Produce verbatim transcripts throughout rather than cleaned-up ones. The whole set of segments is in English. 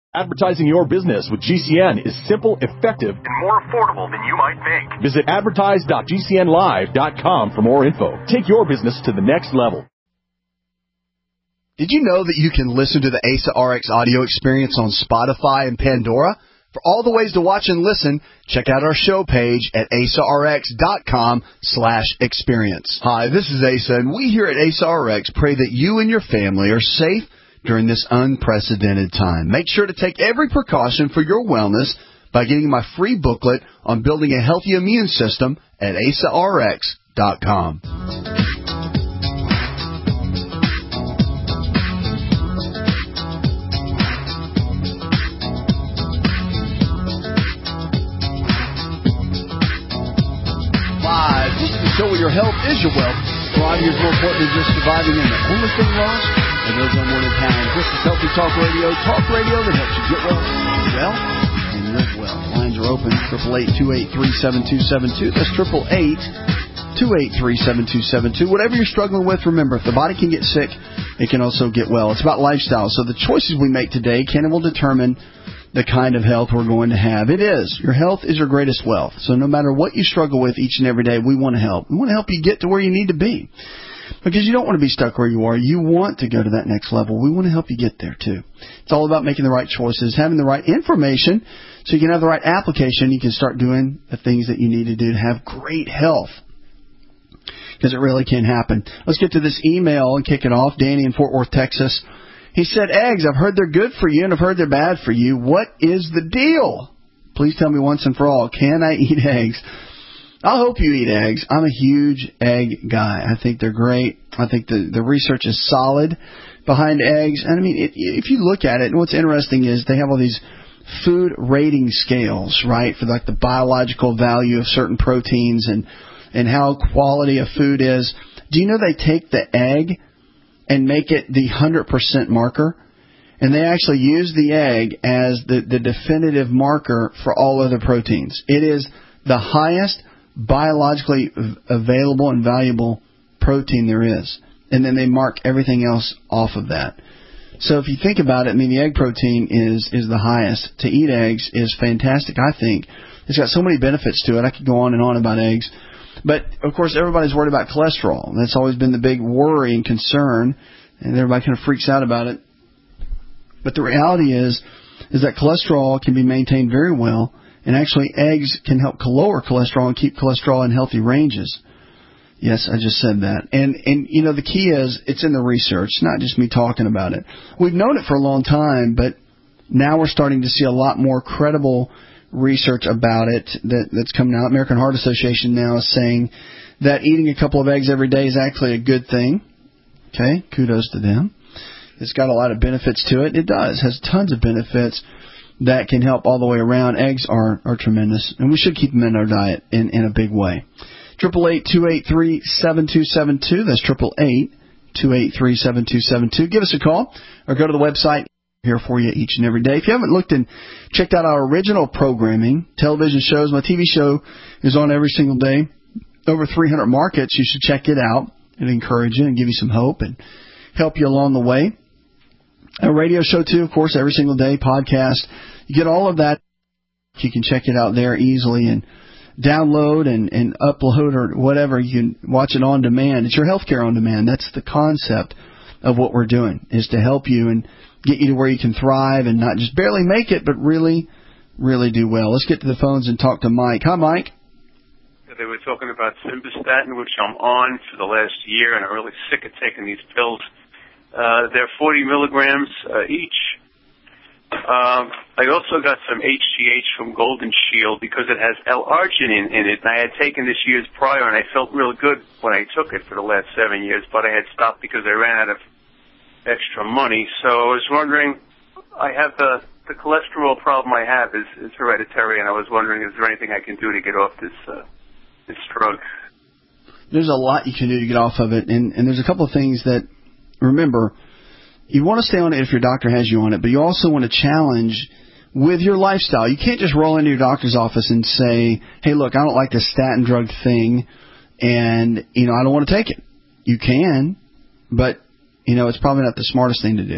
Advertising your business with G C N is simple, effective, and more affordable than you might think. Visit advertise dot g c n live dot com for more info. Take your business to the next level. Did you know that you can listen to the A S A R X audio experience on Spotify and Pandora? For all the ways to watch and listen, check out our show page at asarx dot com slash experience. Hi, this is Asa, and we here at A S A R X pray that you and your family are safe during this unprecedented time. Make sure to take every precaution for your wellness by getting my free booklet on building a healthy immune system at asarx dot com. Live. This is the show where your health is your wealth. Variety is more important than just surviving, and the only thing lost are those unwanted pounds. This is Healthy Talk Radio, talk radio that helps you get well, well, and live well. Lines are open, triple eight, two eight three, seven two seven two. That's triple eight, two eight three, seven two seven two. Whatever you're struggling with, remember, if the body can get sick, it can also get well. It's about lifestyle. So the choices we make today can and will determine the kind of health we're going to have. It is. Your health is your greatest wealth. So no matter what you struggle with each and every day, we want to help. We want to help you get to where you need to be. Because you don't want to be stuck where you are. You want to go to that next level. We want to help you get there, too. It's all about making the right choices, having the right information, so you can have the right application. You can start doing the things that you need to do to have great health. Because it really can happen. Let's get to this email and kick it off. Danny in Fort Worth, Texas. He said, eggs, I've heard they're good for you and I've heard they're bad for you. What is the deal? Please tell me once and for all, can I eat eggs? I hope you eat eggs. I'm a huge egg guy. I think they're great. I think the, the research is solid behind eggs. And I mean, it, if you look at it, and what's interesting is they have all these food rating scales, right, for like the biological value of certain proteins and, and how quality of food is. Do you know they take the egg and make it the one hundred percent marker? And they actually use the egg as the, the definitive marker for all other proteins. It is the highest biologically available and valuable protein there is. And then they mark everything else off of that. So if you think about it, I mean, the egg protein is, is the highest. To eat eggs is fantastic, I think. It's got so many benefits to it. I could go on and on about eggs. But, of course, everybody's worried about cholesterol. That's always been the big worry and concern, and everybody kind of freaks out about it. But the reality is, is that cholesterol can be maintained very well, and actually eggs can help lower cholesterol and keep cholesterol in healthy ranges. Yes, I just said that. And, and you know, the key is it's in the research, not just me talking about it. We've known it for a long time, but now we're starting to see a lot more credible research about it that, that's coming out. American Heart Association now is saying that eating a couple of eggs every day is actually a good thing. Okay, kudos to them. It's got a lot of benefits to it. It does. It has tons of benefits that can help all the way around. Eggs are, are tremendous, and we should keep them in our diet in, in a big way. triple eight, two eight three, seven two seven two. That's triple eight, two eight three, seven two seven two. Give us a call or go to the website. Here for you each and every day. If you haven't looked and checked out our original programming, television shows, my T V show is on every single day. Over three hundred markets. You should check it out and encourage you and give you some hope and help you along the way. A radio show, too, of course, every single day, podcast. You get all of that. You can check it out there easily and download and, and upload or whatever. You can watch it on demand. It's your healthcare on demand. That's the concept of what we're doing, is to help you and get you to where you can thrive and not just barely make it, but really, really do well. Let's get to the phones and talk to Mike. Hi, Mike. They were talking about Simvastatin, which I'm on for the last year, and I'm really sick of taking these pills. Uh, they're forty milligrams uh, each. Um, I also got some H G H from Golden Shield because it has L-arginine in it, and I had taken this years prior, and I felt real good when I took it for the last seven years, but I had stopped because I ran out of extra money. So I was wondering, I have the, the cholesterol problem I have is, is hereditary, and I was wondering, is there anything I can do to get off this uh, this drug? There's a lot you can do to get off of it, and, and there's a couple of things that, remember, you want to stay on it if your doctor has you on it, but you also want to challenge with your lifestyle. You can't just roll into your doctor's office and say, hey, look, I don't like this statin drug thing, and, you know, I don't want to take it. You can, but you know, it's probably not the smartest thing to do.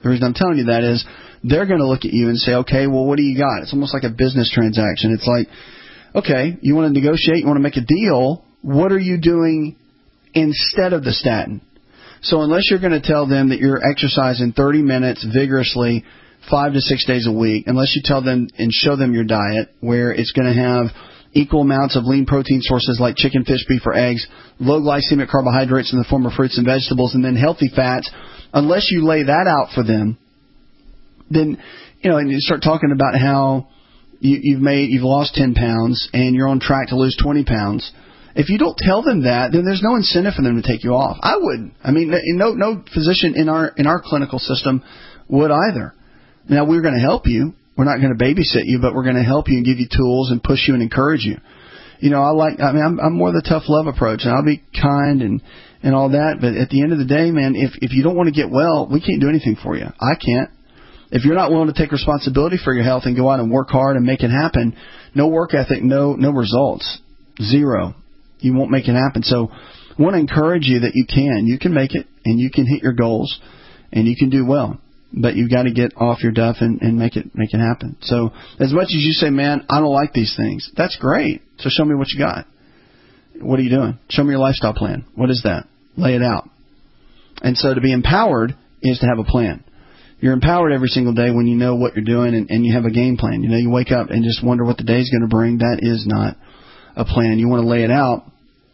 The reason I'm telling you that is they're going to look at you and say, okay, well, what do you got? It's almost like a business transaction. It's like, okay, you want to negotiate, you want to make a deal. What are you doing instead of the statin? So unless you're going to tell them that you're exercising thirty minutes vigorously five to six days a week, unless you tell them and show them your diet where it's going to have equal amounts of lean protein sources like chicken, fish, beef, or eggs, low glycemic carbohydrates in the form of fruits and vegetables, and then healthy fats, unless you lay that out for them, then, you know, and you start talking about how you, you've made, you've lost ten pounds and you're on track to lose twenty pounds. If you don't tell them that, then there's no incentive for them to take you off. I wouldn't. I mean, no, no physician in our, in our clinical system would either. Now, we're going to help you. We're not going to babysit you, but we're going to help you and give you tools and push you and encourage you. You know, I like, I mean, I'm, I'm more the tough love approach, and I'll be kind and, and all that. But at the end of the day, man, if, if you don't want to get well, we can't do anything for you. I can't. If you're not willing to take responsibility for your health and go out and work hard and make it happen, no work ethic, no, no results, zero. You won't make it happen. So I want to encourage you that you can. You can make it, and you can hit your goals, and you can do well. But you've got to get off your duff and, and make it make it happen. So as much as you say, man, I don't like these things, that's great. So show me what you got. What are you doing? Show me your lifestyle plan. What is that? Lay it out. And so to be empowered is to have a plan. You're empowered every single day when you know what you're doing and, and you have a game plan. You know, you wake up and just wonder what the day's going to bring. That is not a plan. You want to lay it out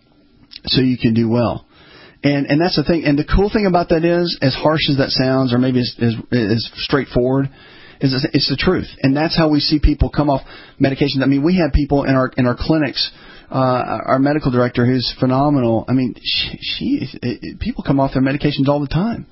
so you can do well. And and that's the thing. And the cool thing about that is, as harsh as that sounds, or maybe as, as, as straightforward, is it's the truth. And that's how we see people come off medications. I mean, we have people in our in our clinics. Uh, our medical director, who's phenomenal. I mean, she, she it, it, people come off their medications all the time.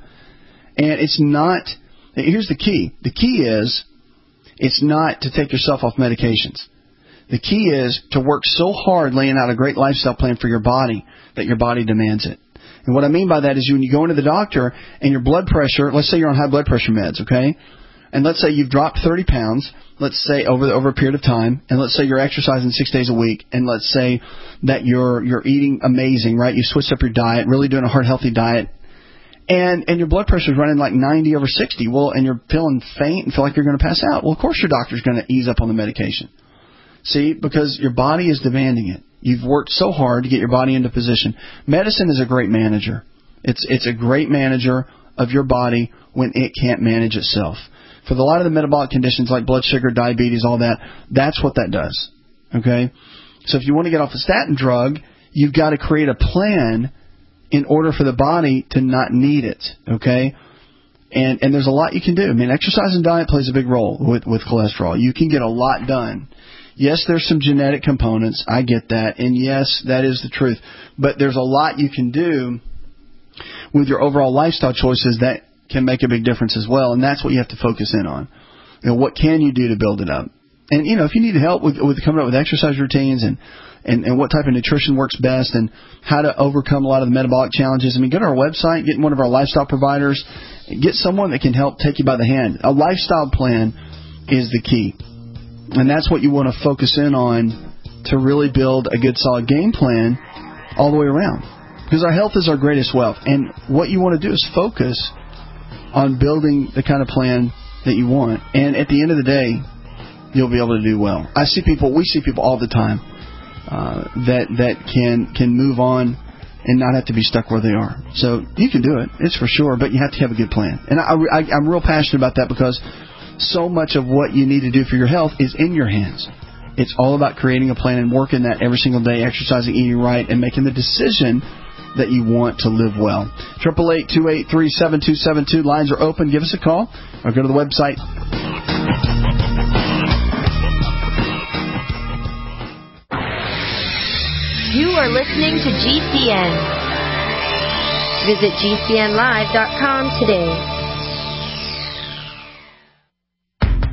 And it's not. Here's the key. The key is, it's not to take yourself off medications. The key is to work so hard laying out a great lifestyle plan for your body that your body demands it. And what I mean by that is when you go into the doctor and your blood pressure, let's say you're on high blood pressure meds, okay? And let's say you've dropped thirty pounds, let's say over the, over a period of time, and let's say you're exercising six days a week, and let's say that you're you're eating amazing, right? You switched up your diet, really doing a heart healthy diet, and and your blood pressure is running like ninety over sixty. Well, and you're feeling faint and feel like you're going to pass out. Well, of course your doctor's going to ease up on the medication. See, because your body is demanding it. You've worked so hard to get your body into position. Medicine is a great manager. It's it's a great manager of your body when it can't manage itself. For the, a lot of the metabolic conditions like blood sugar, diabetes, all that, that's what that does. Okay? So if you want to get off a statin drug, you've got to create a plan in order for the body to not need it. Okay? And and there's a lot you can do. I mean, exercise and diet plays a big role with, with cholesterol. You can get a lot done. Yes, there's some genetic components. I get that. And yes, that is the truth. But there's a lot you can do with your overall lifestyle choices that can make a big difference as well. And that's what you have to focus in on. You know, what can you do to build it up? And, you know, if you need help with, with coming up with exercise routines and, and, and what type of nutrition works best and how to overcome a lot of the metabolic challenges, I mean, go to our website, get one of our lifestyle providers, get someone that can help take you by the hand. A lifestyle plan is the key. And that's what you want to focus in on to really build a good, solid game plan all the way around. Because our health is our greatest wealth. And what you want to do is focus on building the kind of plan that you want. And at the end of the day, you'll be able to do well. I see people, we see people all the time uh, that that can can move on and not have to be stuck where they are. So you can do it, it's for sure, but you have to have a good plan. And I, I, I'm real passionate about that because so much of what you need to do for your health is in your hands. It's all about creating a plan and working that every single day, exercising, eating right, and making the decision that you want to live well. eight eight eight, two eight three, seven two seven two. Lines are open. Give us a call or go to the website. You are listening to G C N. Visit G C N live dot com today.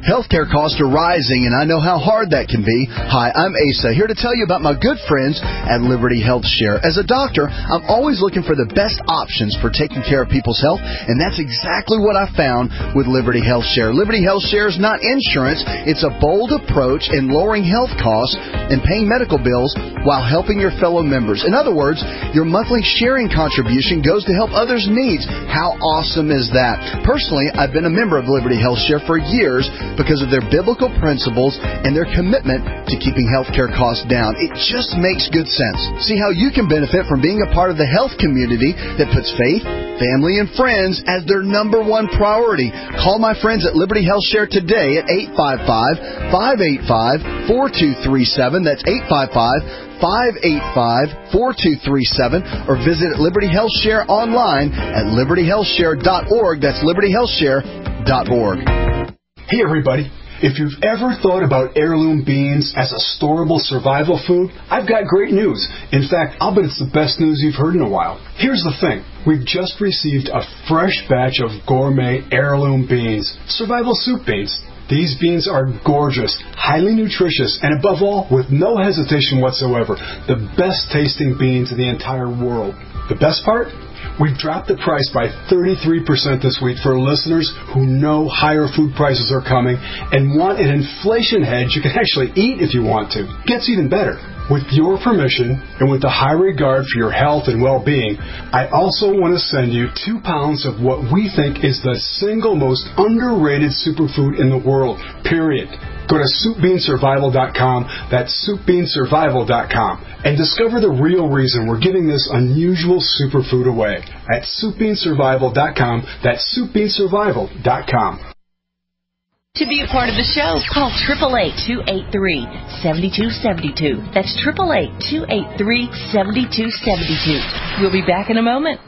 Healthcare costs are rising, and I know how hard that can be. Hi, I'm Asa, here to tell you about my good friends at Liberty Health Share. As a doctor, I'm always looking for the best options for taking care of people's health, and that's exactly what I found with Liberty Health Share. Liberty Health Share is not insurance. It's a bold approach in lowering health costs and paying medical bills while helping your fellow members. In other words, your monthly sharing contribution goes to help others' needs. How awesome is that? Personally, I've been a member of Liberty Health Share for years because of their biblical principles and their commitment to keeping healthcare costs down. It just makes good sense. See how you can benefit from being a part of the health community that puts faith, family, and friends as their number one priority. Call my friends at Liberty Health Share today at eight five five, five eight five, four two three seven. That's eight five five, five eight five, four two three seven, or visit Liberty Health Share online at liberty health share dot org. That's liberty health share dot org. Hey everybody, if you've ever thought about heirloom beans as a storable survival food, I've got great news. In fact, I'll bet it's the best news you've heard in a while. Here's the thing. We've just received a fresh batch of gourmet heirloom beans, survival soup beans. These beans are gorgeous, highly nutritious, and above all, with no hesitation whatsoever, the best tasting beans in the entire world. The best part? We've dropped the price by thirty-three percent this week for listeners who know higher food prices are coming and want an inflation hedge you can actually eat if you want to. Gets even better. With your permission and with the high regard for your health and well-being, I also want to send you two pounds of what we think is the single most underrated superfood in the world, period. Go to soup bean survival dot com, that's soup bean survival dot com, and discover the real reason we're giving this unusual superfood away at soup bean survival dot com, that's soup bean survival dot com. To be a part of the show, call eight eight eight, two eight three, seven two seven two. That's eight eight eight, two eight three, seven two seven two. We'll be back in a moment.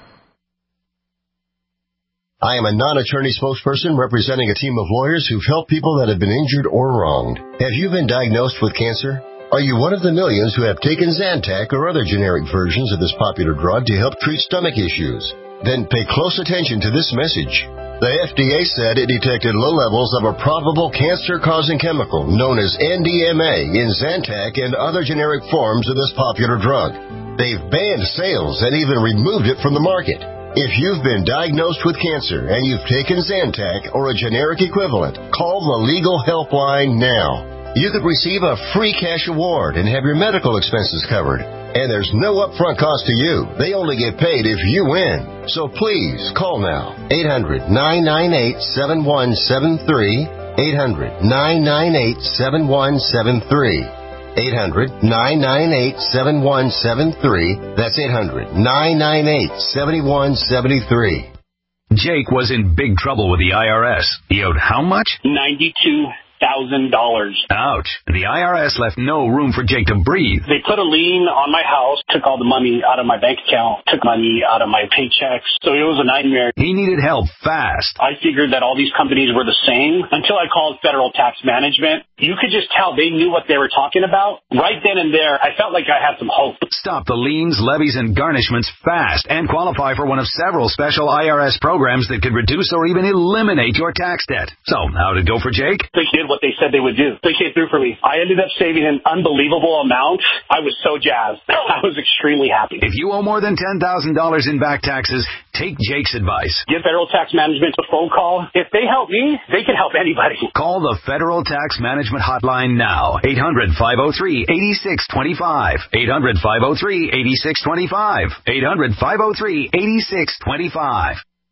I am a non-attorney spokesperson representing a team of lawyers who've helped people that have been injured or wronged. Have you been diagnosed with cancer? Are you one of the millions who have taken Zantac or other generic versions of this popular drug to help treat stomach issues? Then pay close attention to this message. The F D A said it detected low levels of a probable cancer-causing chemical known as N D M A in Zantac and other generic forms of this popular drug. They've banned sales and even removed it from the market. If you've been diagnosed with cancer and you've taken Zantac or a generic equivalent, call the Legal Helpline now. You could receive a free cash award and have your medical expenses covered. And there's no upfront cost to you. They only get paid if you win. So please, call now. eight hundred, nine nine eight, seven one seven three. eight hundred, nine nine eight, seven one seven three. eight hundred, nine nine eight, seven one seven three. That's eight hundred, nine nine eight, seven one seven three. Jake was in big trouble with the I R S. He owed how much? ninety-two thousand dollars. Ouch. The I R S left no room for Jake to breathe. They put a lien on my house, took all the money out of my bank account, took money out of my paychecks. So it was a nightmare. He needed help fast. I figured that all these companies were the same until I called Federal Tax Management. You could just tell they knew what they were talking about. Right then and there, I felt like I had some hope. Stop the liens, levies, and garnishments fast and qualify for one of several special I R S programs that could reduce or even eliminate your tax debt. So, how'd it go for Jake? They did what they said they would do. They came through for me. I ended up saving an unbelievable amount. I was so jazzed. I was extremely happy. If you owe more than ten thousand dollars in back taxes, take Jake's advice. Give Federal Tax Management a phone call. If they help me, they can help anybody. Call the Federal Tax Management Hotline now. eight hundred, five oh three, eight six two five. eight hundred, five oh three, eight six two five. eight hundred, five oh three, eight six two five.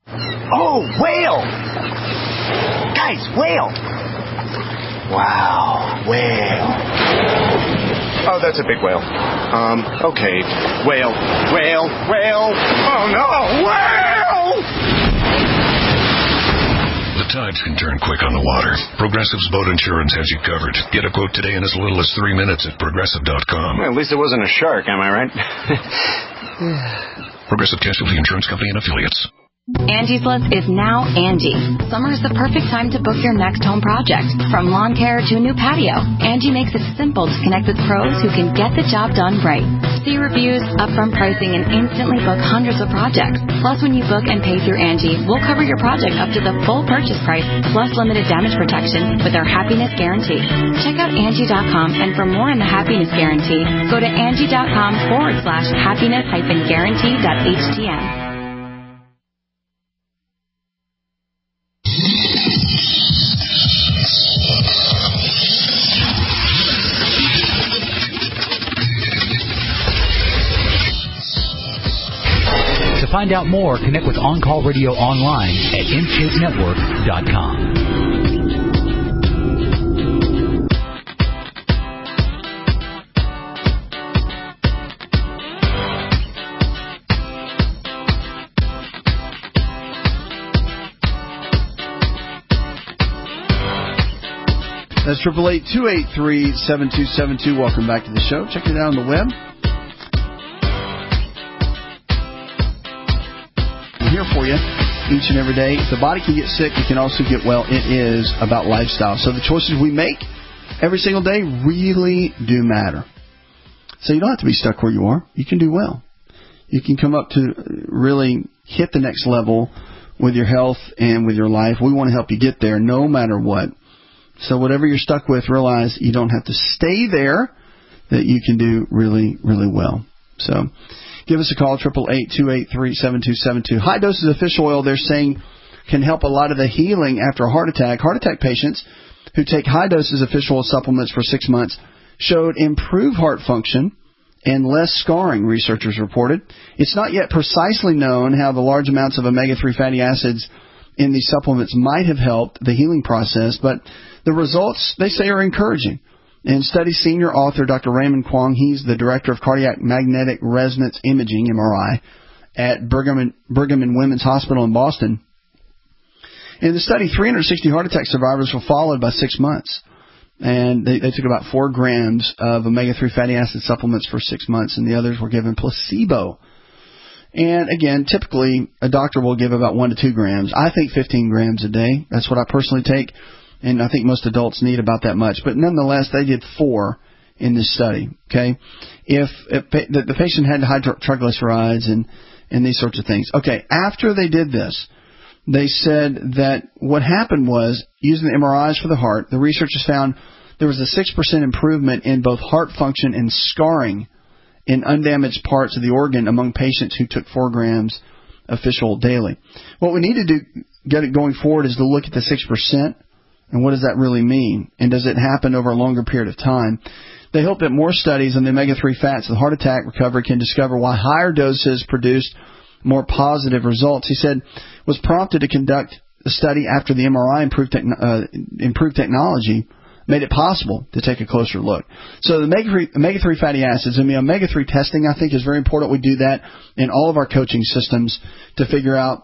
Oh, whale! Guys, whale! Wow, whale. Oh, that's a big whale. Um, okay. Whale, whale, whale. Oh, no, whale! The tides can turn quick on the water. Progressive's boat insurance has you covered. Get a quote today in as little as three minutes at progressive dot com. Well, at least it wasn't a shark, am I right? Progressive Casualty Insurance Company and Affiliates. Angie's List is now Angie. Summer is the perfect time to book your next home project. From lawn care to a new patio, Angie makes it simple to connect with pros who can get the job done right. See reviews, upfront pricing, and instantly book hundreds of projects. Plus, when you book and pay through Angie, we'll cover your project up to the full purchase price, plus limited damage protection with our Happiness Guarantee. Check out Angie dot com, and for more on the Happiness Guarantee, go to Angie.com forward slash happiness hyphen guarantee dot htm. To find out more, connect with On Call Radio online at inscape network dot com. That's triple eight two eight three seven two seven two. Welcome back to the show. Check it out on the web. Here for you each and every day. If the body can get sick, it can also get well. It is about lifestyle. So the choices we make every single day really do matter. So you don't have to be stuck where you are. You can do well. You can come up to really hit the next level with your health and with your life. We want to help you get there no matter what. So whatever you're stuck with, realize you don't have to stay there, that you can do really, really well. So give us a call, eight eight eight, two eight three, seven two seven two. High doses of fish oil, they're saying, can help a lot of the healing after a heart attack. Heart attack patients who take high doses of fish oil supplements for six months showed improved heart function and less scarring, researchers reported. It's not yet precisely known how the large amounts of omega three fatty acids in these supplements might have helped the healing process, but the results, they say, are encouraging. And study senior author Doctor Raymond Kwong, he's the director of cardiac magnetic resonance imaging, M R I, at Brigham and, Brigham and Women's Hospital in Boston. In the study, three hundred sixty heart attack survivors were followed by six months. And they, they took about four grams of omega three fatty acid supplements for six months, and the others were given placebo. And again, typically, a doctor will give about one to two grams. I think fifteen grams a day. That's what I personally take. And I think most adults need about that much. But nonetheless, they did four in this study. Okay, if, if the, the patient had high triglycerides and, and these sorts of things. Okay, after they did this, they said that what happened was, using the M R Is for the heart, the researchers found there was a six percent improvement in both heart function and scarring in undamaged parts of the organ among patients who took four grams of fish oil daily. What we need to do, get it going forward, is to look at the six percent. And what does that really mean? And does it happen over a longer period of time? They hope that more studies on the omega three fats of the heart attack recovery can discover why higher doses produced more positive results. He said, was prompted to conduct a study after the M R I improved, techn- uh, improved technology made it possible to take a closer look. So the omega three fatty acids, I mean, omega three testing, I think, is very important. We do that in all of our coaching systems to figure out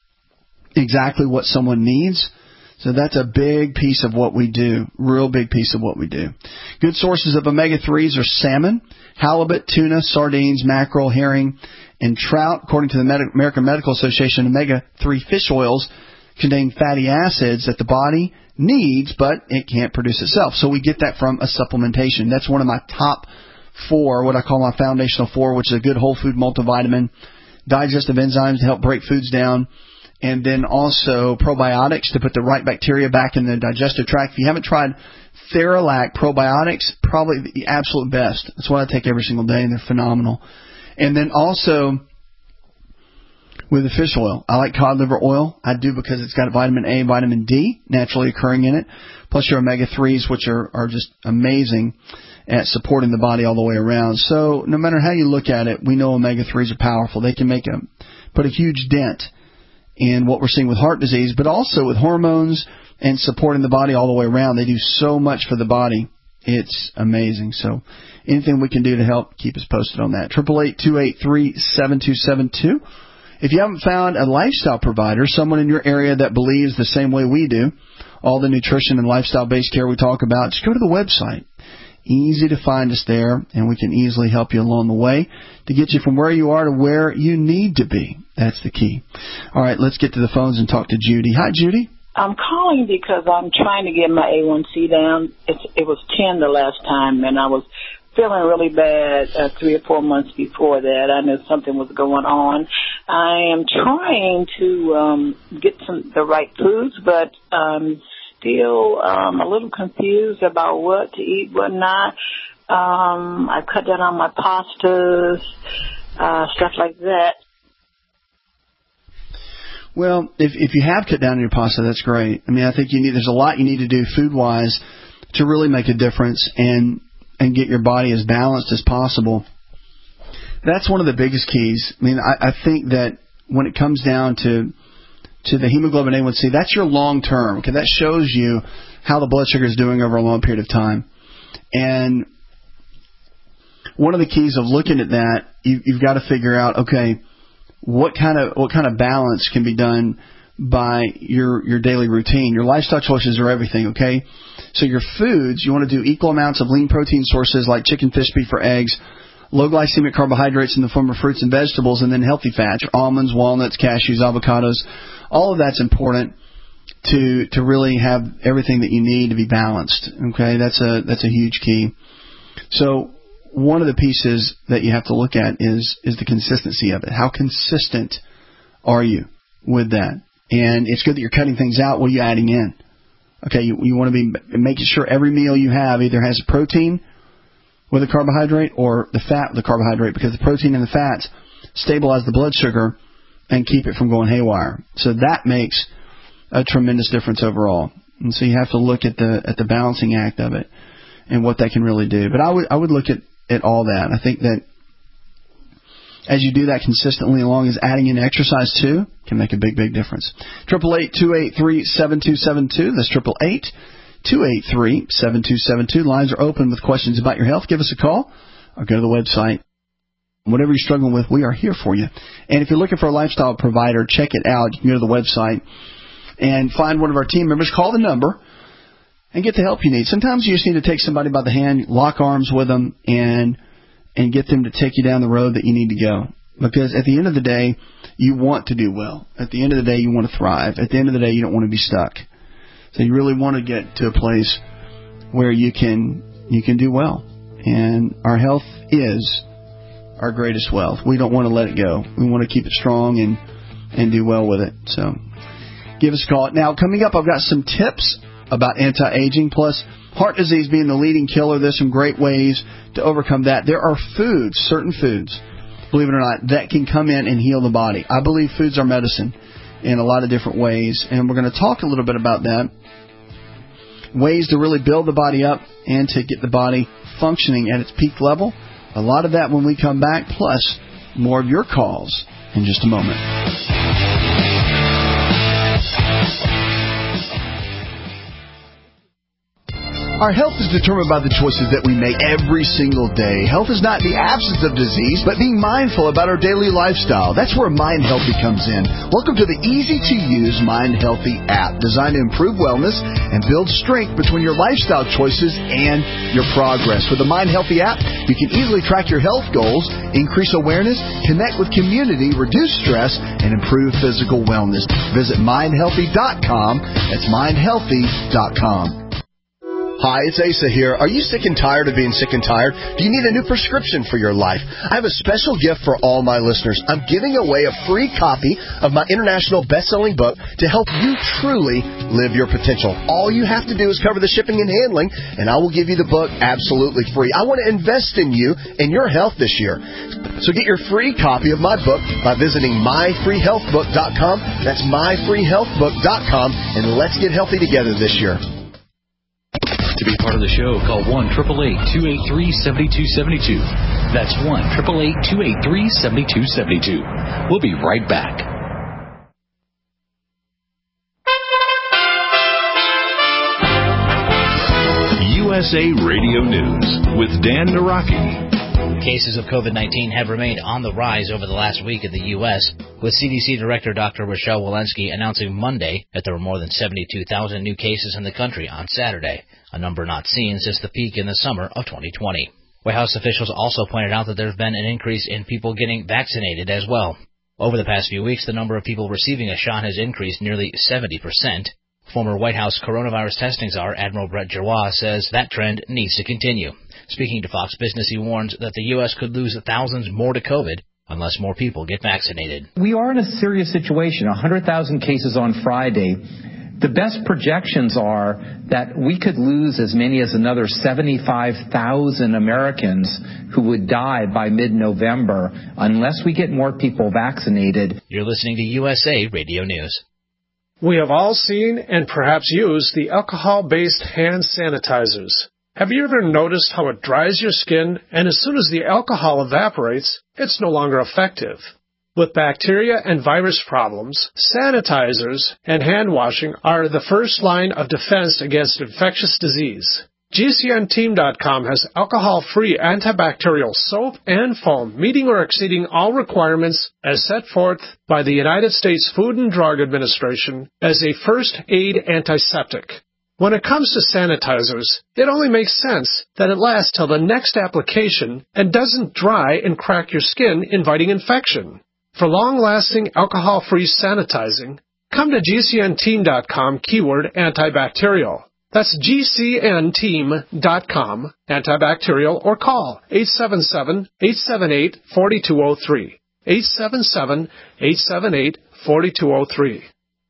exactly what someone needs. So that's a big piece of what we do, real big piece of what we do. Good sources of omega threes are salmon, halibut, tuna, sardines, mackerel, herring, and trout. According to the Medi- American Medical Association, omega three fish oils contain fatty acids that the body needs, but it can't produce itself. So we get that from a supplementation. That's one of my top four, what I call my foundational four, which is a good whole food multivitamin, digestive enzymes to help break foods down, and then also probiotics to put the right bacteria back in the digestive tract. If you haven't tried Theralac probiotics, probably the absolute best. That's what I take every single day, and they're phenomenal. And then also with the fish oil, I like cod liver oil. I do because it's got vitamin A, vitamin D naturally occurring in it, plus your omega threes, which are, are just amazing at supporting the body all the way around. So no matter how you look at it, we know omega threes are powerful. They can make a put a huge dent in what we're seeing with heart disease, but also with hormones and supporting the body all the way around. They do so much for the body. It's amazing. So anything we can do to help, keep us posted on that. eight eight eight, two eight three, seven two seven two. If you haven't found a lifestyle provider, someone in your area that believes the same way we do, all the nutrition and lifestyle-based care we talk about, just go to the website, easy to find us there, and we can easily help you along the way to get you from where you are to where you need to be. That's the key. All right, let's get to the phones and talk to Judy. Hi, Judy. I'm calling because I'm trying to get my A one C down. It's, it was ten the last time, and I was feeling really bad uh, three or four months before that. I knew something was going on. I am trying to um, get some the right foods, but um still um, a little confused about what to eat, what not. Um, I cut down on my pastas, uh, stuff like that. Well, if if you have cut down on your pasta, that's great. I mean, I think you need there's a lot you need to do food-wise to really make a difference and and get your body as balanced as possible. That's one of the biggest keys. I mean, I, I think that when it comes down to to the hemoglobin A one C, that's your long term. Okay, that shows you how the blood sugar is doing over a long period of time. And one of the keys of looking at that, you, you've got to figure out, okay, what kind of what kind of balance can be done by your your daily routine. Your lifestyle choices are everything. Okay, so your foods, you want to do equal amounts of lean protein sources like chicken, fish, beef, or eggs. Low glycemic carbohydrates in the form of fruits and vegetables, and then healthy fats, almonds, walnuts, cashews, avocados. All of that's important to to really have everything that you need to be balanced. Okay, that's a that's a huge key. So one of the pieces that you have to look at is is the consistency of it. How consistent are you with that? And it's good that you're cutting things out. What are you adding in? Okay, you, you want to be making sure every meal you have either has protein with a carbohydrate or the fat with the carbohydrate, because the protein and the fats stabilize the blood sugar and keep it from going haywire. So that makes a tremendous difference overall. And so you have to look at the at the balancing act of it and what that can really do. But I would I would look at, at all that. I think that as you do that consistently, along as adding in exercise too, can make a big, big difference. Triple eight two eight three seven two seven two. That's triple eight two eight three seven two seven two. Lines are open with questions about your health. Give us a call or go to the website. Whatever you're struggling with, we are here for you. And if you're looking for a lifestyle provider, check it out. You can go to the website and find one of our team members. Call the number and get the help you need. Sometimes you just need to take somebody by the hand, lock arms with them, and and get them to take you down the road that you need to go. Because at the end of the day, you want to do well. At the end of the day, you want to thrive. At the end of the day, you don't want to be stuck. So you really want to get to a place where you can you can do well. And our health is our greatest wealth. We don't want to let it go. We want to keep it strong and, and do well with it. So give us a call. Now, coming up, I've got some tips about anti-aging, plus heart disease being the leading killer. There's some great ways to overcome that. There are foods, certain foods, believe it or not, that can come in and heal the body. I believe foods are medicine in a lot of different ways, and we're going to talk a little bit about that. Ways to really build the body up and to get the body functioning at its peak level. A lot of that when we come back, plus more of your calls in just a moment. Our health is determined by the choices that we make every single day. Health is not the absence of disease, but being mindful about our daily lifestyle. That's where Mind Healthy comes in. Welcome to the easy-to-use Mind Healthy app, designed to improve wellness and build strength between your lifestyle choices and your progress. With the Mind Healthy app, you can easily track your health goals, increase awareness, connect with community, reduce stress, and improve physical wellness. Visit mind healthy dot com. That's mind healthy dot com. Hi, it's Asa here. Are you sick and tired of being sick and tired? Do you need a new prescription for your life? I have a special gift for all my listeners. I'm giving away a free copy of my international best-selling book to help you truly live your potential. All you have to do is cover the shipping and handling, and I will give you the book absolutely free. I want to invest in you and your health this year. So get your free copy of my book by visiting my free health book dot com. That's my free health book dot com, and let's get healthy together this year. To be part of the show, call one eight eight eight, two eight three, seven two seven two. That's one eight eight eight, two eight three, seven two seven two. We'll be right back. U S A Radio News with Dan Naraki. Cases of COVID nineteen have remained on the rise over the last week in the U S, with C D C Director Doctor Rochelle Walensky announcing Monday that there were more than seventy-two thousand new cases in the country on Saturday, a number not seen since the peak in the summer of twenty twenty. White House officials also pointed out that there has been an increase in people getting vaccinated as well. Over the past few weeks, the number of people receiving a shot has increased nearly seventy percent. Former White House coronavirus testing czar Admiral Brett Giroir says that trend needs to continue. Speaking to Fox Business, he warns that the U S could lose thousands more to COVID unless more people get vaccinated. We are in a serious situation. one hundred thousand cases on Friday. The best projections are that we could lose as many as another seventy-five thousand Americans who would die by mid-November unless we get more people vaccinated. You're listening to U S A Radio News. We have all seen and perhaps used the alcohol-based hand sanitizers. Have you ever noticed how it dries your skin, and as soon as the alcohol evaporates, it's no longer effective? With bacteria and virus problems, sanitizers and hand washing are the first line of defense against infectious disease. G C N team dot com has alcohol-free antibacterial soap and foam meeting or exceeding all requirements as set forth by the United States Food and Drug Administration as a first aid antiseptic. When it comes to sanitizers, it only makes sense that it lasts till the next application and doesn't dry and crack your skin, inviting infection. For long-lasting alcohol-free sanitizing, come to G C N team dot com keyword antibacterial. That's G C N team dot com, antibacterial, or call eight seven seven, eight seven eight, four two zero three, eight seven seven, eight seven eight, four two zero three.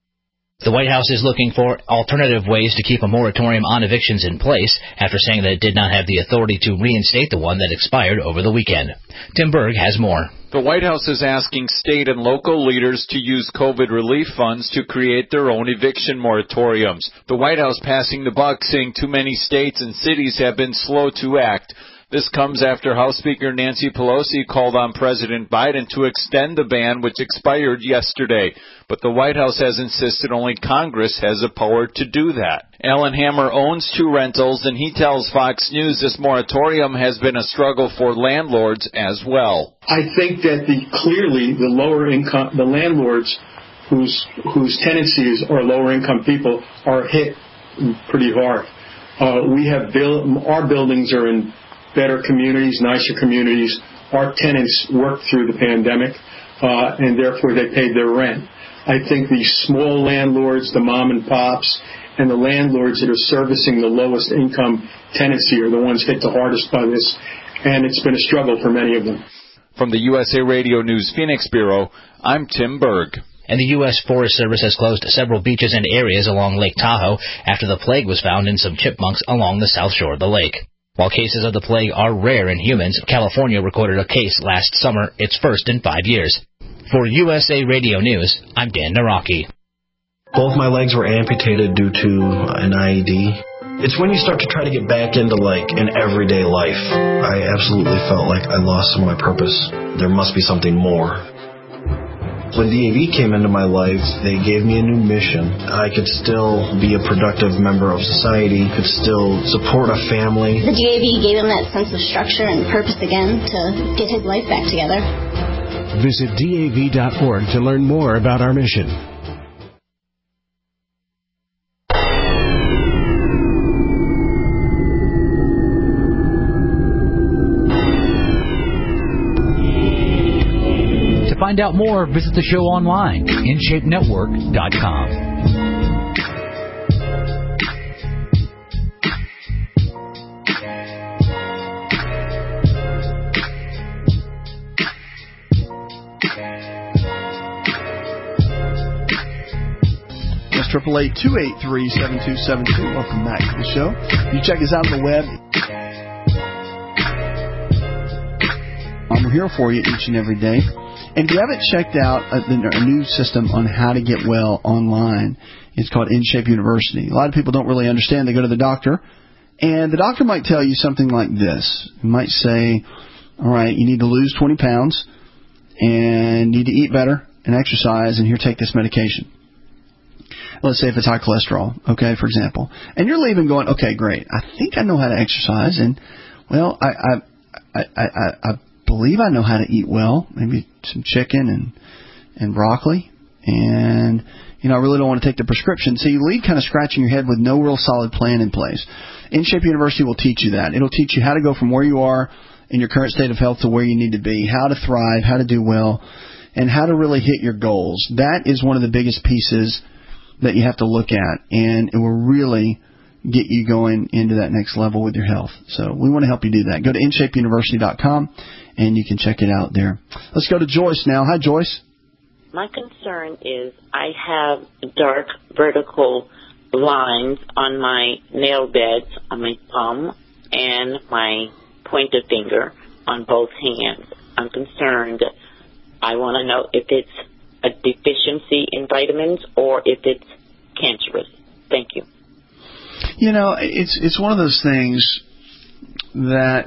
The White House is looking for alternative ways to keep a moratorium on evictions in place after saying that it did not have the authority to reinstate the one that expired over the weekend. Tim Berg has more. The White House is asking state and local leaders to use COVID relief funds to create their own eviction moratoriums. The White House passing the buck, saying too many states and cities have been slow to act. This comes after House Speaker Nancy Pelosi called on President Biden to extend the ban, which expired yesterday. But the White House has insisted only Congress has the power to do that. Alan Hammer owns two rentals, and he tells Fox News this moratorium has been a struggle for landlords as well. I think that the clearly the lower income, the landlords whose whose tenancies are lower income people are hit pretty hard. Uh, we have built, our buildings are in better communities, nicer communities. Our tenants worked through the pandemic, uh, and therefore they paid their rent. I think the small landlords, the mom and pops, and the landlords that are servicing the lowest income tenancy are the ones hit the hardest by this, and it's been a struggle for many of them. From the U S A Radio News Phoenix Bureau, I'm Tim Berg. And the U S Forest Service has closed several beaches and areas along Lake Tahoe after the plague was found in some chipmunks along the south shore of the lake. While cases of the plague are rare in humans, California recorded a case last summer, its first in five years. For U S A Radio News, I'm Dan Naraki. Both my legs were amputated due to an I E D. It's when you start to try to get back into, like, an everyday life. I absolutely felt like I lost some of my purpose. There must be something more. When D A V came into my life, they gave me a new mission. I could still be a productive member of society, could still support a family. The D A V gave him that sense of structure and purpose again to get his life back together. Visit D A V dot org to learn more about our mission. To find out more, visit the show online, in shape network dot com. Triple eight two eight three seven two seven two. Welcome back to the show. You check us out on the web. Um, we're here for you each and every day. And if you haven't checked out a, a new system on how to get well online, it's called InShape University. A lot of people don't really understand. They go to the doctor, and the doctor might tell you something like this. He might say, all right, you need to lose twenty pounds and need to eat better and exercise, and here, take this medication. Let's say if it's high cholesterol, okay, for example. And you're leaving going, okay, great. I think I know how to exercise, and, well, I, I I, I, I believe I know how to eat well, maybe some chicken and and broccoli. And, you know, I really don't want to take the prescription. So you leave kind of scratching your head with no real solid plan in place. InShape University will teach you that. It'll teach you how to go from where you are in your current state of health to where you need to be, how to thrive, how to do well, and how to really hit your goals. That is one of the biggest pieces that you have to look at, and it will really get you going into that next level with your health. So we want to help you do that. Go to in shape university dot com, and you can check it out there. Let's go to Joyce now. Hi, Joyce. My concern is I have dark vertical lines on my nail beds, on my thumb and my pointer finger on both hands. I'm concerned. I want to know if it's a deficiency in vitamins or if it's cancerous. Thank you. You know, it's it's one of those things that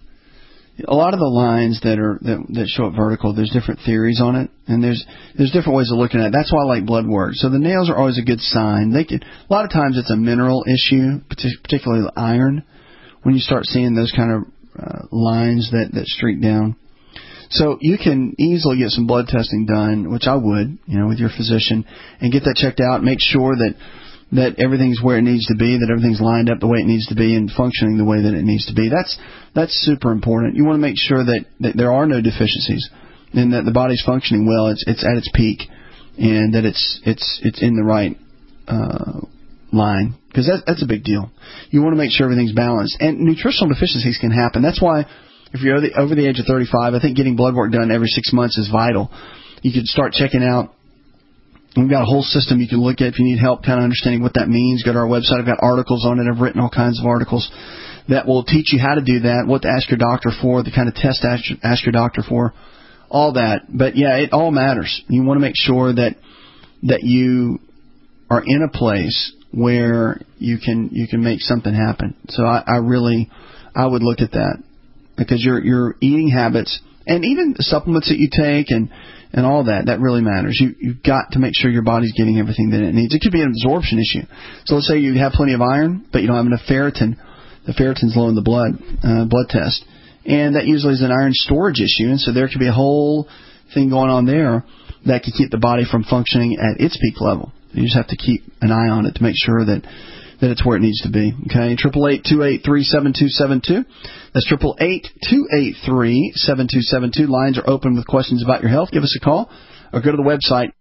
a lot of the lines that are that, that show up vertical, there's different theories on it, and there's there's different ways of looking at it. That's why I like blood work. So the nails are always a good sign. They could, a lot of times it's a mineral issue, particularly iron, when you start seeing those kind of uh, lines that, that streak down. So you can easily get some blood testing done, which I would, you know, with your physician, and get that checked out. Make sure that that everything's where it needs to be, that everything's lined up the way it needs to be, and functioning the way that it needs to be. That's that's super important. You want to make sure that, that there are no deficiencies, and that the body's functioning well. It's it's at its peak, and that it's it's it's in the right uh, line, because that, that's a big deal. You want to make sure everything's balanced, and nutritional deficiencies can happen. That's why, if you're over the, over the age of thirty-five, I think getting blood work done every six months is vital. You could start checking out. We've got a whole system you can look at if you need help kind of understanding what that means. Go to our website. I've got articles on it. I've written all kinds of articles that will teach you how to do that, what to ask your doctor for, the kind of test to ask, ask your doctor for, all that. But, yeah, it all matters. You want to make sure that that you are in a place where you can you can make something happen. So I, I really I would look at that, because your your eating habits and even the supplements that you take and and all that, that really matters. You, you've got to make sure your body's getting everything that it needs. It could be an absorption issue. So let's say you have plenty of iron, but you don't have enough ferritin. The ferritin's low in the blood, uh, blood test. And that usually is an iron storage issue. And so there could be a whole thing going on there that could keep the body from functioning at its peak level. You just have to keep an eye on it to make sure that that it's where it needs to be. Okay, triple eight two eight three seven two seven two. That's triple eight two eight three seven two seven two. Lines are open with questions about your health. Give us a call or go to the website.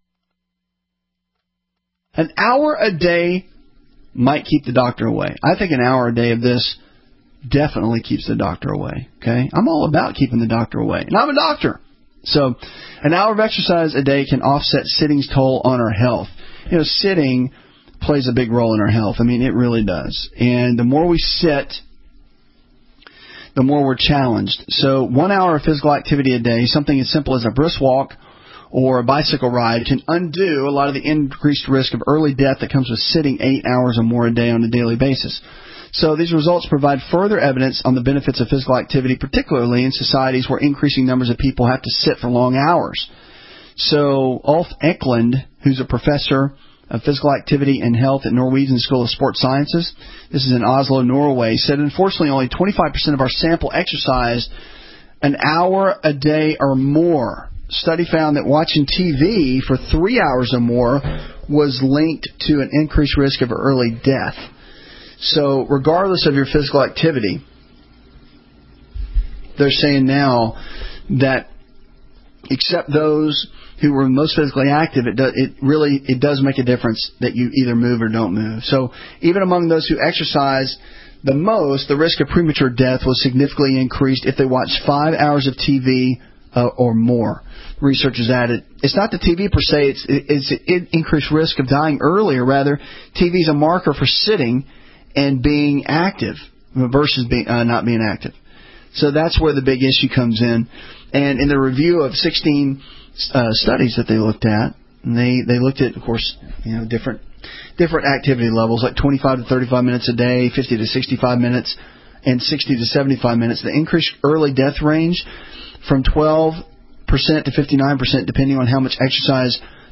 An hour a day might keep the doctor away. I think an hour a day of this definitely keeps the doctor away. Okay, I'm all about keeping the doctor away, and I'm a doctor. So, an hour of exercise a day can offset sitting's toll on our health. You know, sitting plays a big role in our health. I mean, it really does. And the more we sit, the more we're challenged. So one hour of physical activity a day, something as simple as a brisk walk or a bicycle ride, can undo a lot of the increased risk of early death that comes with sitting eight hours or more a day on a daily basis. So these results provide further evidence on the benefits of physical activity, particularly in societies where increasing numbers of people have to sit for long hours. So Ulf Eklund, who's a professor of physical activity and health at Norwegian School of Sports Sciences, this is in Oslo, Norway, said unfortunately only twenty-five percent of our sample exercised an hour a day or more. Study found that watching T V for three hours or more was linked to an increased risk of early death. So regardless of your physical activity, they're saying now that except those who were most physically active, it, do, it really it does make a difference that you either move or don't move. So even among those who exercise the most, the risk of premature death was significantly increased if they watched five hours of T V uh, or more. Researchers added, it's not the T V per se, it's, it's an increased risk of dying earlier. Rather, T V is a marker for sitting and being active versus being uh, not being active. So that's where the big issue comes in. And in the review of sixteen uh, studies that they looked at, and they, they looked at, of course, you know, different different activity levels, like twenty-five to thirty-five minutes a day, fifty to sixty-five minutes, and sixty to seventy-five minutes. The increased early death range from twelve percent to fifty-nine percent, depending on how much exercise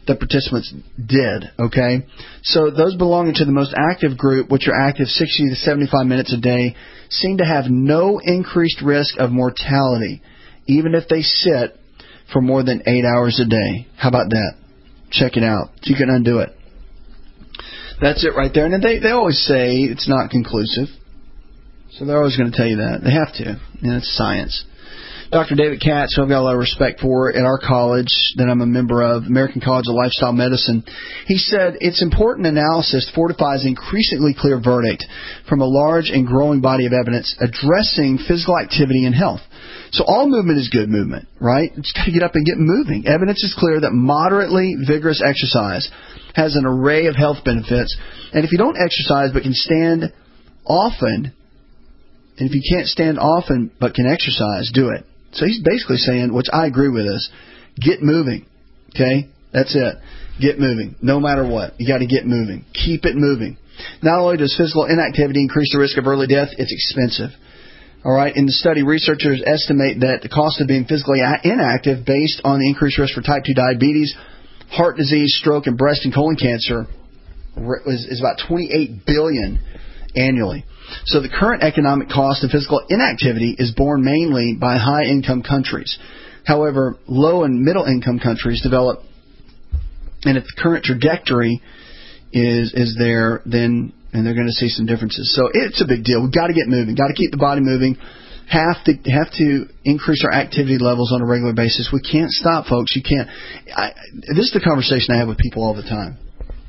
the participants did, okay? So those belonging to the most active group, which are active sixty to seventy-five minutes a day, seem to have no increased risk of mortality, even if they sit for more than eight hours a day. How about that? Check it out. You can undo it. That's it right there. And they, they always say it's not conclusive. So they're always going to tell you that. They have to. And it's science. Doctor David Katz, who I've got a lot of respect for at our college that I'm a member of, American College of Lifestyle Medicine, he said its important analysis fortifies an increasingly clear verdict from a large and growing body of evidence addressing physical activity and health. So all movement is good movement, right? You just got to get up and get moving. Evidence is clear that moderately vigorous exercise has an array of health benefits. And if you don't exercise but can stand often, and if you can't stand often but can exercise, do it. So he's basically saying, which I agree with this, get moving. Okay? That's it. Get moving. No matter what. You got to get moving. Keep it moving. Not only does physical inactivity increase the risk of early death, it's expensive. All right. In the study, researchers estimate that the cost of being physically inactive based on the increased risk for type two diabetes, heart disease, stroke, and breast and colon cancer is about twenty-eight billion dollars annually. So the current economic cost of physical inactivity is borne mainly by high-income countries. However, low- and middle-income countries develop, and if the current trajectory is is there, then and they're going to see some differences. So it's a big deal. We've got to get moving. Got to keep the body moving. Have to have to increase our activity levels on a regular basis. We can't stop, folks. You can't. I, this is the conversation I have with people all the time.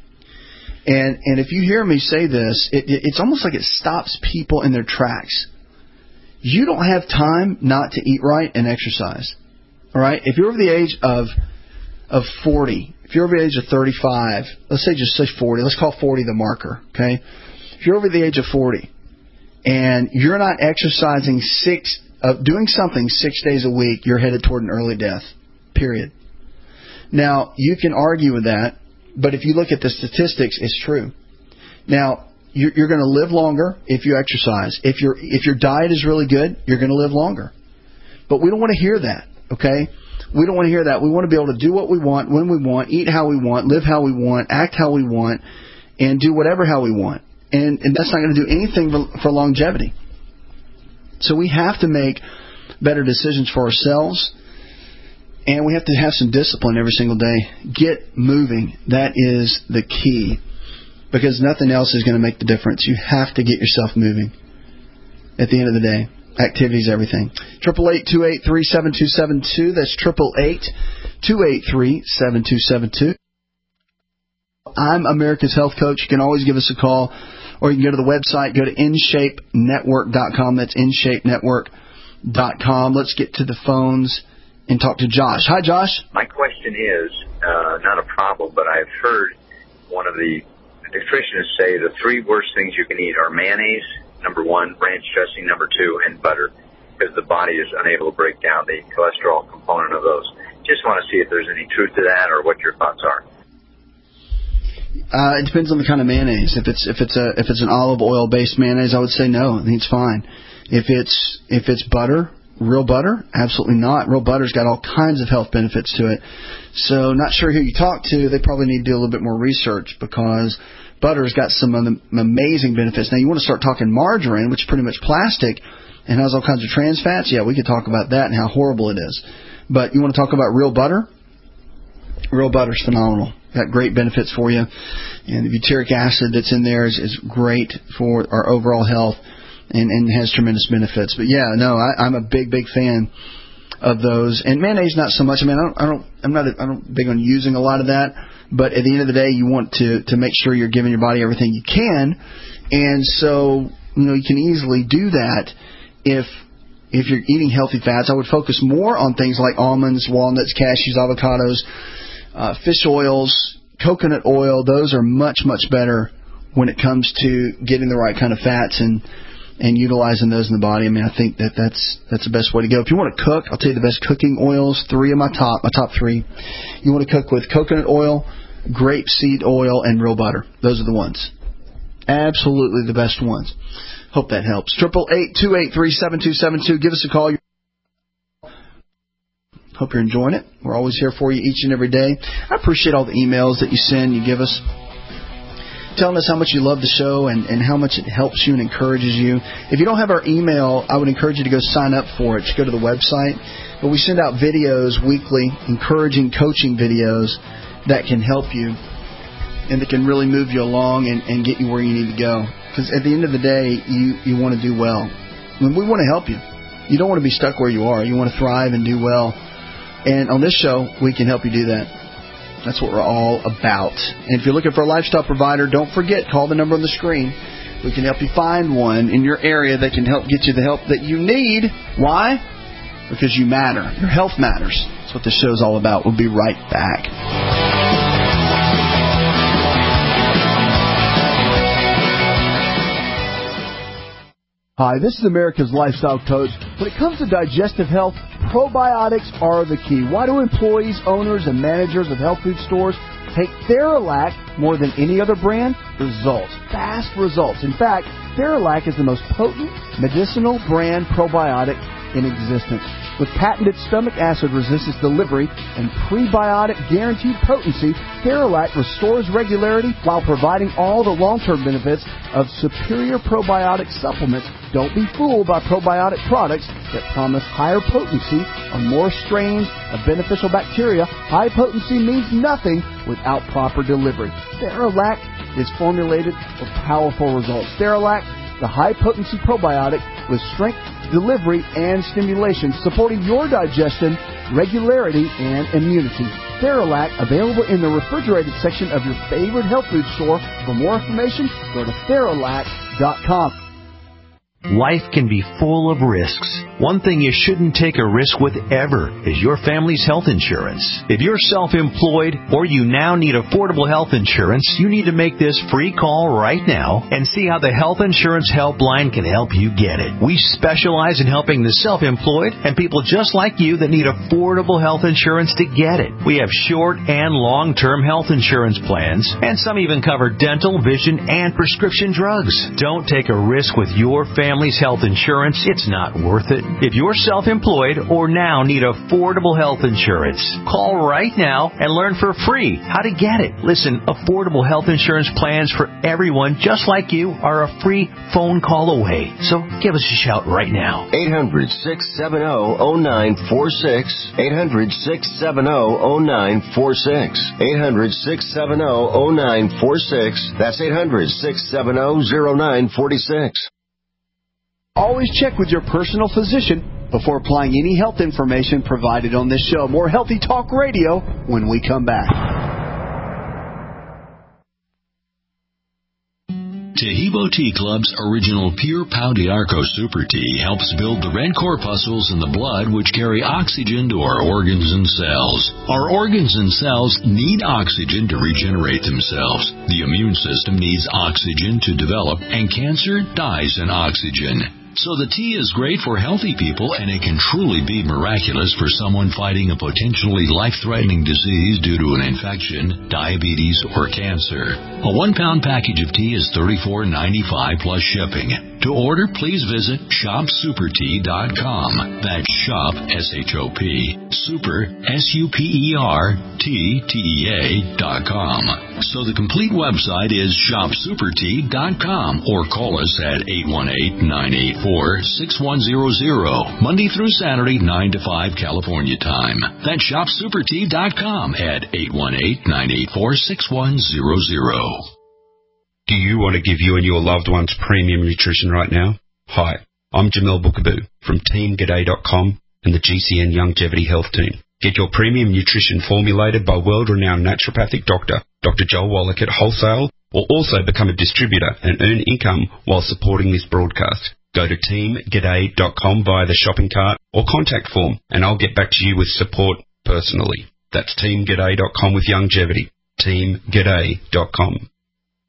And and if you hear me say this, it, it, it's almost like it stops people in their tracks. You don't have time not to eat right and exercise. All right? If you're over the age of of forty, if you're over the age of thirty-five, let's say just say forty. Let's call forty the marker, okay? If you're over the age of forty and you're not exercising six, uh, doing something six days a week, you're headed toward an early death, period. Now, you can argue with that. But if you look at the statistics, it's true. Now, you're, you're going to live longer if you exercise. If your if your diet is really good, you're going to live longer. But we don't want to hear that, okay? We don't want to hear that. We want to be able to do what we want, when we want, eat how we want, live how we want, act how we want, and do whatever how we want. And, and that's not going to do anything for, for longevity. So we have to make better decisions for ourselves. And we have to have some discipline every single day. Get moving. That is the key. Because nothing else is going to make the difference. You have to get yourself moving. At the end of the day, activity is everything. eight eight eight, two eight three, seven two seven two. That's eight eight eight, two eight three, seven two seven two. I'm America's Health Coach. You can always give us a call. Or you can go to the website. Go to in shape network dot com. That's in shape network dot com. Let's get to the phones and talk to Josh. Hi, Josh. My question is, uh, not a problem, but I've heard one of the nutritionists say the three worst things you can eat are mayonnaise, number one, ranch dressing, number two, and butter, because the body is unable to break down the cholesterol component of those. Just want to see if there's any truth to that or what your thoughts are. Uh, it depends on the kind of mayonnaise. If it's if it's a if it's an olive oil based mayonnaise, I would say no. I think it's fine. If it's if it's butter. Real butter? Absolutely not. Real butter's got all kinds of health benefits to it. So not sure who you talk to. They probably need to do a little bit more research because butter's got some amazing benefits. Now, you want to start talking margarine, which is pretty much plastic and has all kinds of trans fats. Yeah, we could talk about that and how horrible it is. But you want to talk about real butter? Real butter's phenomenal. Got great benefits for you. And the butyric acid that's in there is, is great for our overall health. And, and has tremendous benefits. But yeah, no, I, I'm a big, big fan of those. And mayonnaise, not so much. I mean, I don't, I don't, I'm not, a, I'm not big on using a lot of that. But at the end of the day, you want to to make sure you're giving your body everything you can. And so, you know, you can easily do that if if you're eating healthy fats. I would focus more on things like almonds, walnuts, cashews, avocados, uh, fish oils, coconut oil. Those are much, much better when it comes to getting the right kind of fats and and utilizing those in the body. I mean, I think that that's that's the best way to go. If you want to cook, I'll tell you the best cooking oils, three of my top, my top three. You want to cook with coconut oil, grapeseed oil, and real butter. Those are the ones. Absolutely the best ones. Hope that helps. eight eight eight, two eight three, seven two seven two. Give us a call. Hope you're enjoying it. We're always here for you each and every day. I appreciate all the emails that you send, you give us, telling us how much you love the show and, and how much it helps you and encourages you. If you don't have our email, I would encourage you to go sign up for it. Just go to the website. But we send out videos weekly, encouraging coaching videos that can help you and that can really move you along and, and get you where you need to go. Because at the end of the day, you, you want to do well. I mean, we want to help you. You don't want to be stuck where you are. You want to thrive and do well. And on this show, we can help you do that. That's what we're all about. And if you're looking for a lifestyle provider, don't forget, call the number on the screen. We can help you find one in your area that can help get you the help that you need. Why? Because you matter. Your health matters. That's what this show's all about. We'll be right back. Hi, this is America's Lifestyle Coach. When it comes to digestive health, probiotics are the key. Why do employees, owners, and managers of health food stores take Theralac more than any other brand? Results. Fast results. In fact, Theralac is the most potent medicinal brand probiotic in existence. With patented stomach acid resistance delivery and prebiotic guaranteed potency, Theralac restores regularity while providing all the long-term benefits of superior probiotic supplements. Don't be fooled by probiotic products that promise higher potency on more strains of beneficial bacteria. High potency means nothing without proper delivery. Theralac is formulated for powerful results. Theralac, the high-potency probiotic with strength, delivery, and stimulation, supporting your digestion, regularity, and immunity. Theralac, available in the refrigerated section of your favorite health food store. For more information, go to Theralac dot com. Life can be full of risks. One thing you shouldn't take a risk with ever is your family's health insurance. If you're self-employed or you now need affordable health insurance, you need to make this free call right now and see how the Health Insurance Helpline can help you get it. We specialize in helping the self-employed and people just like you that need affordable health insurance to get it. We have short and long-term health insurance plans, and some even cover dental, vision, and prescription drugs. Don't take a risk with your family. Family's health insurance, it's not worth it. If you're self-employed or now need affordable health insurance, call right now and learn for free how to get it. Listen, affordable health insurance plans for everyone just like you are a free phone call away. So give us a shout right now. eight hundred, six seven zero, zero nine four six. eight hundred, six seven zero, zero nine four six. eight hundred, six seven zero, zero nine four six. That's eight hundred, six seven zero, zero nine four six. Always check with your personal physician before applying any health information provided on this show. More Healthy Talk Radio when we come back. Taheebo Tea Club's original Pure Pau d'Arco Super Tea helps build the red corpuscles in the blood which carry oxygen to our organs and cells. Our organs and cells need oxygen to regenerate themselves. The immune system needs oxygen to develop, and cancer dies in oxygen. So the tea is great for healthy people, and it can truly be miraculous for someone fighting a potentially life-threatening disease due to an infection, diabetes, or cancer. A one-pound package of tea is thirty-four ninety-five plus shipping. To order, please visit shop super tea dot com. That's shop, S H O P, super, S U P E R, T, T E A dot com. So the complete website is shop super tea dot com, or call us at eight one eight, nine eight four, six one zero zero, Monday through Saturday, nine to five California time. That's shop super tea dot com at eight one eight, nine eight four, six one zero zero. Do you want to give you and your loved ones premium nutrition right now? Hi, I'm Jamel Bookaboo from team g'day dot com and the G C N Longevity Health Team. Get your premium nutrition formulated by world-renowned naturopathic doctor, Doctor Joel Wallach at wholesale, or also become a distributor and earn income while supporting this broadcast. Go to team g'day dot com via the shopping cart or contact form, and I'll get back to you with support personally. That's team g'day dot com with longevity. team g'day dot com.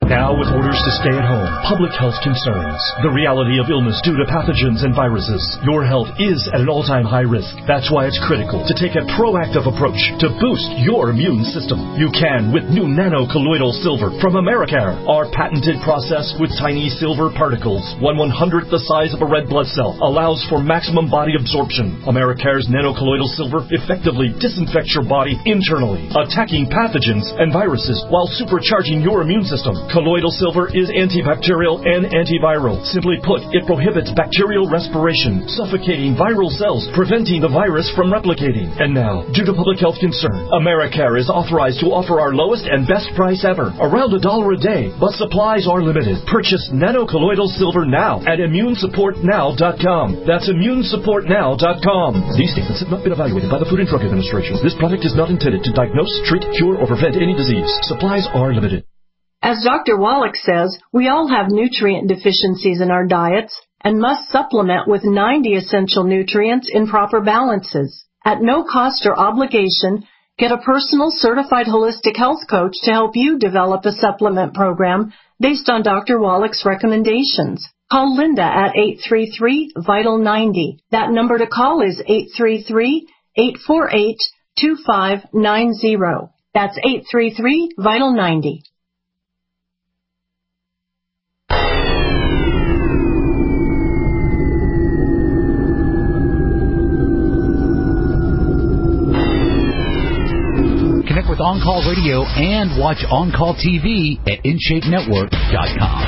Now with orders to stay at home, public health concerns, the reality of illness due to pathogens and viruses, your health is at an all-time high risk. That's why it's critical to take a proactive approach to boost your immune system. You can with new nano-colloidal silver from Americare. Our patented process with tiny silver particles, one one-hundredth the size of a red blood cell, allows for maximum body absorption. Americare's nano-colloidal silver effectively disinfects your body internally, attacking pathogens and viruses while supercharging your immune system. Colloidal silver is antibacterial and antiviral. Simply put, it prohibits bacterial respiration, suffocating viral cells, preventing the virus from replicating. And now, due to public health concern, Americare is authorized to offer our lowest and best price ever, around a dollar a day, but supplies are limited. Purchase nano-colloidal silver now at immune support now dot com. That's immune support now dot com. These statements have not been evaluated by the Food and Drug Administration. This product is not intended to diagnose, treat, cure, or prevent any disease. Supplies are limited. As Doctor Wallach says, we all have nutrient deficiencies in our diets and must supplement with ninety essential nutrients in proper balances. At no cost or obligation, get a personal certified holistic health coach to help you develop a supplement program based on Doctor Wallach's recommendations. Call Linda at eight three three, vital ninety. That number to call is eight three three, eight four eight, two five nine zero. That's eight three three, vital ninety. Connect with On Call Radio and watch On Call T V at in shape network dot com.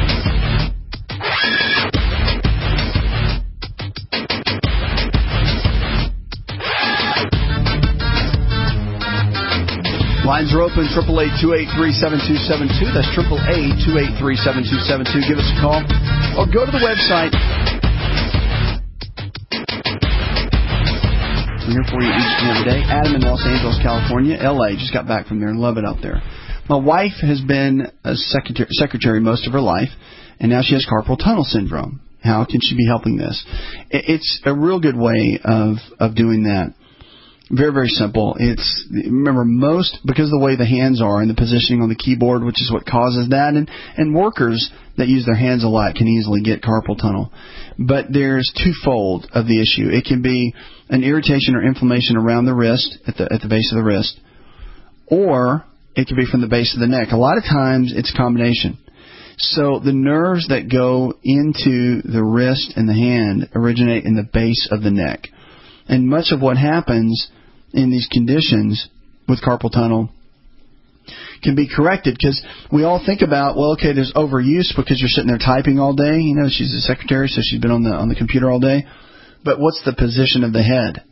Lines are open, triple eight, two eight three, seven two seven two. That's triple eight, two eight three, seven two seven two. Give us a call or go to the website. We're here for you each and every day. Adam in Los Angeles, California. L A just got back from there and love it out there. My wife has been a secretary, secretary most of her life, and now she has carpal tunnel syndrome. How can she be helping this? It's a real good way of, of doing that. Very, very simple. It's, remember, most, because of the way the hands are and the positioning on the keyboard, which is what causes that, and, and workers that use their hands a lot can easily get carpal tunnel. But there's twofold of the issue. It can be an irritation or inflammation around the wrist, at the, at the base of the wrist, or it can be from the base of the neck. A lot of times it's a combination. So the nerves that go into the wrist and the hand originate in the base of the neck. And much of what happens in these conditions with carpal tunnel can be corrected, because we all think about, well, okay, there's overuse because you're sitting there typing all day. You know, she's a secretary, so she's been on the on the computer all day. But what's the position of the head?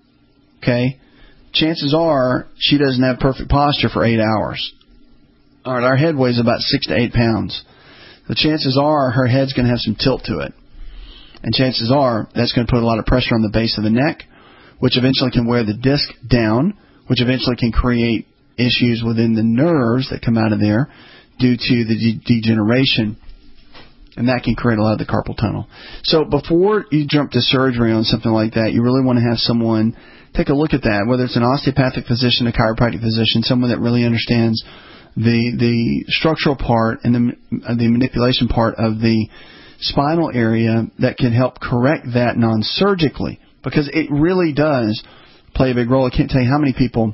Okay? Chances are she doesn't have perfect posture for eight hours. All right, our head weighs about six to eight pounds. The chances are her head's going to have some tilt to it. And chances are that's going to put a lot of pressure on the base of the neck, which eventually can wear the disc down, which eventually can create issues within the nerves that come out of there due to the de- degeneration. And that can create a lot of the carpal tunnel. So before you jump to surgery on something like that, you really want to have someone take a look at that, whether it's an osteopathic physician, a chiropractic physician, someone that really understands the the structural part and the, the manipulation part of the spinal area that can help correct that non-surgically, because it really does play a big role. I can't tell you how many people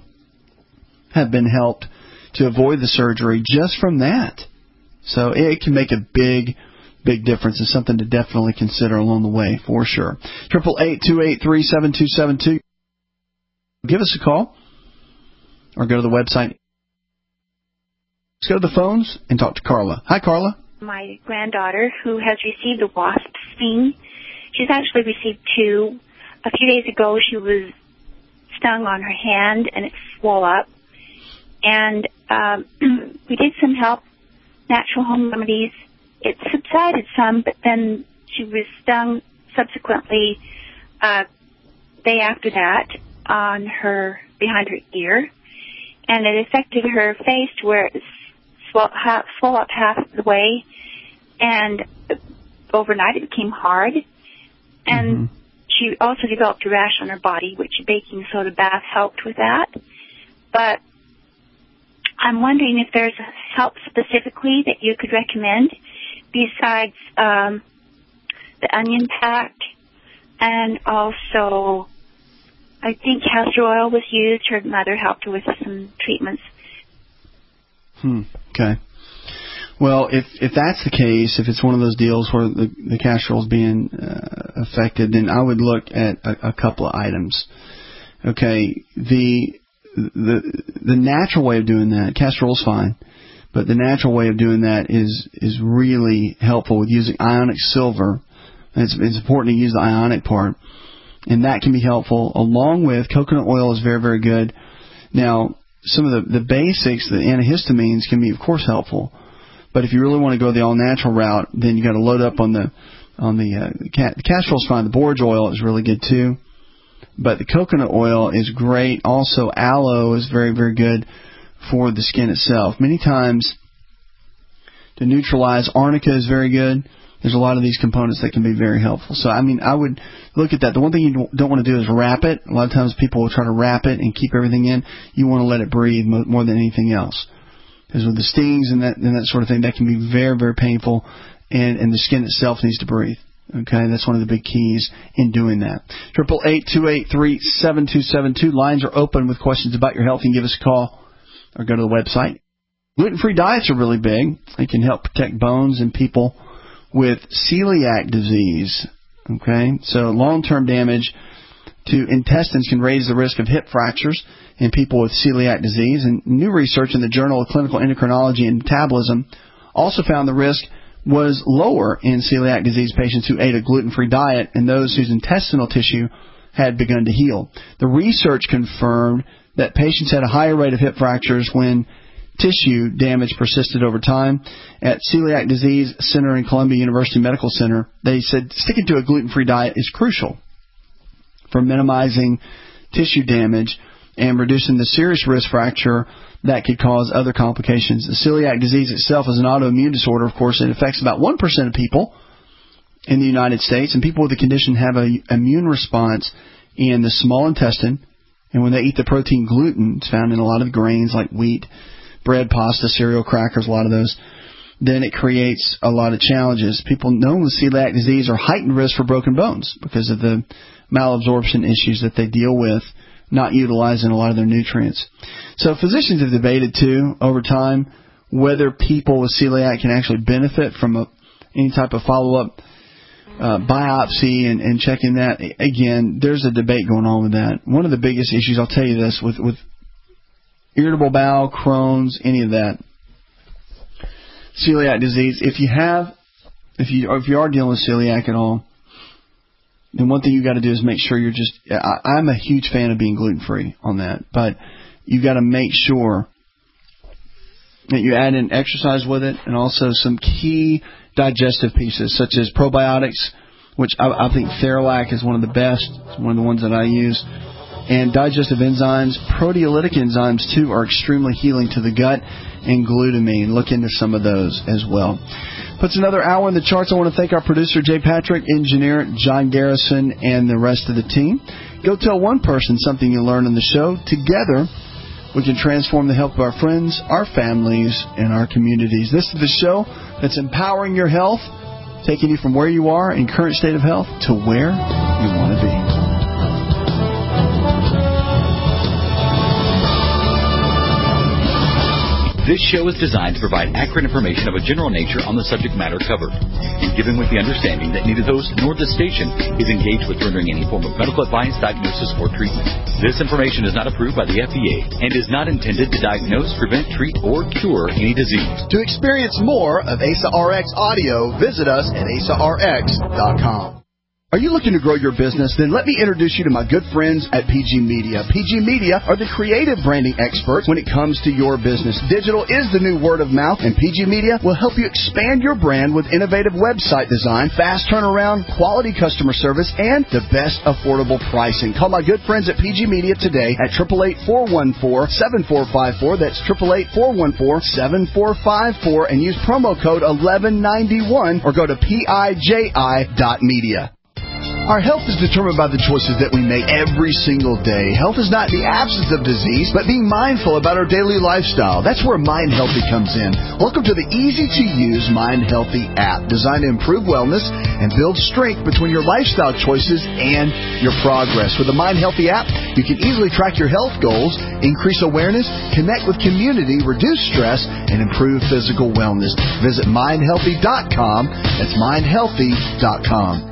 have been helped to avoid the surgery just from that. So it can make a big, big difference. It's something to definitely consider along the way, for sure. Triple eight two eight three seven two seven two. Give us a call or go to the website. Let's go to the phones and talk to Carla. Hi, Carla. My granddaughter, who has received a wasp sting, she's actually received two. A few days ago, she was stung on her hand, and it swelled up. And um, we did some help, natural home remedies. It subsided some, but then she was stung subsequently uh, day after that on her, behind her ear. And it affected her face to where it swelled, half, swelled up half the way. And overnight it became hard. And mm-hmm. she also developed a rash on her body, which a baking soda bath helped with that. But I'm wondering if there's help specifically that you could recommend besides um, the onion pack, and also I think castor oil was used. Her mother helped her with some treatments. Hmm. Okay. Well, if if that's the case, if it's one of those deals where the, the castor oil is being uh, affected, then I would look at a, a couple of items. Okay. The the the natural way of doing that, castor oil is fine, but the natural way of doing that is is really helpful with using ionic silver. It's, it's important to use the ionic part, and that can be helpful, along with coconut oil is very, very good. Now, some of the, the basics, the antihistamines, can be, of course, helpful. But if you really want to go the all-natural route, then you got to load up on the on the, uh, the, ca- the castor oil is fine. The borage oil is really good, too. But the coconut oil is great. Also, aloe is very, very good for the skin itself. Many times, to neutralize, arnica is very good. There's a lot of these components that can be very helpful. So, I mean, I would look at that. The one thing you don't want to do is wrap it. A lot of times people will try to wrap it and keep everything in. You want to let it breathe more than anything else. Because with the stings and that and that sort of thing, that can be very, very painful, and, and the skin itself needs to breathe. Okay, that's one of the big keys in doing that. Triple eight two eight three seven two seven two. Lines are open with questions about your health. You can give us a call or go to the website. Gluten-free diets are really big. They can help protect bones in people with celiac disease. Okay, so long-term damage to intestines can raise the risk of hip fractures in people with celiac disease. And new research in the Journal of Clinical Endocrinology and Metabolism also found the risk was lower in celiac disease patients who ate a gluten-free diet and those whose intestinal tissue had begun to heal. The research confirmed that patients had a higher rate of hip fractures when tissue damage persisted over time. At Celiac Disease Center in Columbia University Medical Center, they said sticking to a gluten-free diet is crucial for minimizing tissue damage and reducing the serious risk fracture that could cause other complications. The celiac disease itself is an autoimmune disorder, of course. It affects about one percent of people in the United States, and people with the condition have an immune response in the small intestine, and when they eat the protein gluten, it's found in a lot of grains like wheat, bread, pasta, cereal, crackers, a lot of those, then it creates a lot of challenges. People known with celiac disease are heightened risk for broken bones because of the malabsorption issues that they deal with, not utilizing a lot of their nutrients. So physicians have debated, too, over time, whether people with celiac can actually benefit from a, any type of follow-up uh, biopsy and, and checking that. Again, there's a debate going on with that. One of the biggest issues, I'll tell you this, with, with irritable bowel, Crohn's, any of that, celiac disease, if you have, if you, or if you are dealing with celiac at all, then one thing you got to do is make sure you're just, I, I'm a huge fan of being gluten-free on that, but you got to make sure that you add in exercise with it and also some key digestive pieces such as probiotics, which I, I think Theralac is one of the best. It's one of the ones that I use. And digestive enzymes, proteolytic enzymes, too, are extremely healing to the gut, and glutamine. Look into some of those as well. Puts another hour in the charts. I want to thank our producer, Jay Patrick, engineer John Garrison, and the rest of the team. Go tell one person something you learned on the show. Together, we can transform the health of our friends, our families, and our communities. This is the show that's empowering your health, taking you from where you are in current state of health to where you want to be. This show is designed to provide accurate information of a general nature on the subject matter covered, and given with the understanding that neither host nor the station is engaged with rendering any form of medical advice, diagnosis, or treatment. This information is not approved by the F D A and is not intended to diagnose, prevent, treat, or cure any disease. To experience more of A S A R X audio, visit us at A S A R X dot com. Are you looking to grow your business? Then let me introduce you to my good friends at P G Media. P G Media are the creative branding experts when it comes to your business. Digital is the new word of mouth, and P G Media will help you expand your brand with innovative website design, fast turnaround, quality customer service, and the best affordable pricing. Call my good friends at P G Media today at eight eight eight, four one four, seven four five four. That's eight eight eight, four one four, seven four five four, and use promo code eleven ninety-one or go to P I J I dot media. Our health is determined by the choices that we make every single day. Health is not the absence of disease, but being mindful about our daily lifestyle. That's where Mind Healthy comes in. Welcome to the easy-to-use Mind Healthy app, designed to improve wellness and build strength between your lifestyle choices and your progress. With the Mind Healthy app, you can easily track your health goals, increase awareness, connect with community, reduce stress, and improve physical wellness. Visit mind healthy dot com. That's mind healthy dot com.